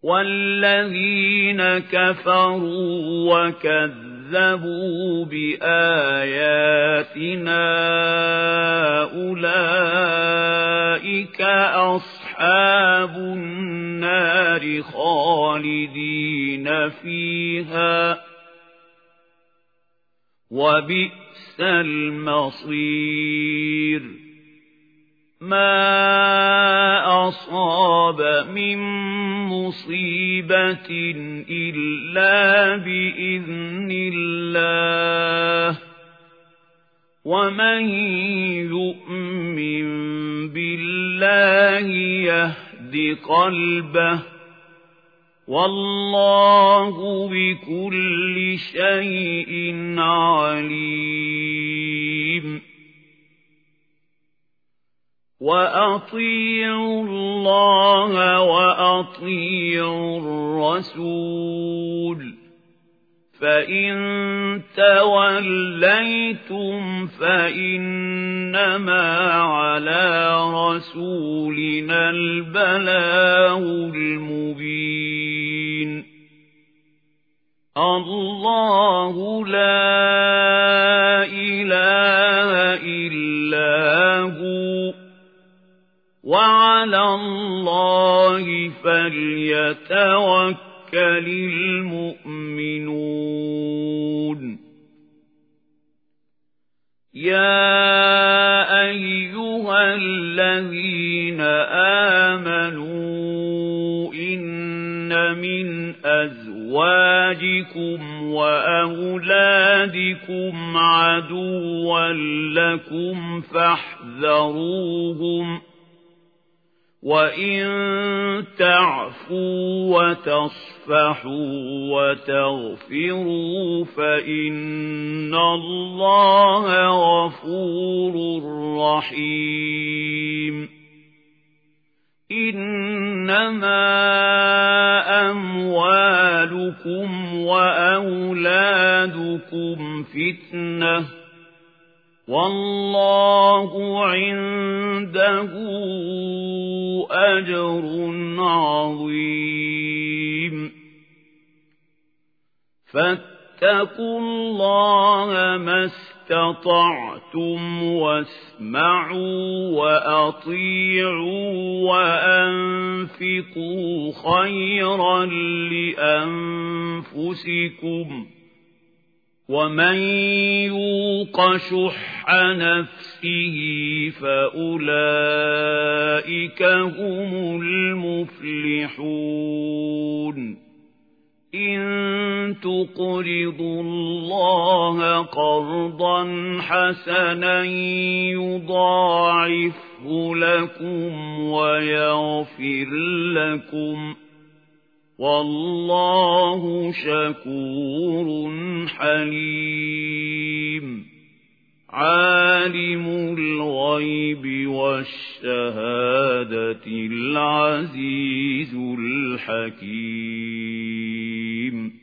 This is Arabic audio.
والذين كفروا وكذبوا بآياتنا أولئك أصحاب النار خالدين فيها وبئس المصير ما أصاب من مصيبة إلا بإذن الله ومن يؤمن بالله يهد قلبه والله بكل شيء عليم وأطيعوا الله وأطيعوا الرسول فإن توليتم فإنما على رسولنا البلاغ المبين الله لا إله إلا هو وعلى الله فليتوكل المؤمنون يا أيها الذين آمنوا إن من أزواجكم وأولادكم عدوا لكم فاحذروهم وإن تعفوا وتصفحوا وتغفروا فإن الله غفور رحيم إنما أموالكم وأولادكم فتنة والله عنده أجر عظيم فاتقوا الله ما استطعتم واسمعوا وأطيعوا وأنفقوا خيرا لأنفسكم ومن يوق شح نفسه فأولئك هم المفلحون إن تقرضوا الله قرضا حسنا يضاعفه لكم ويغفر لكم والله شكور حليم عالم الغيب والشهادة العزيز الحكيم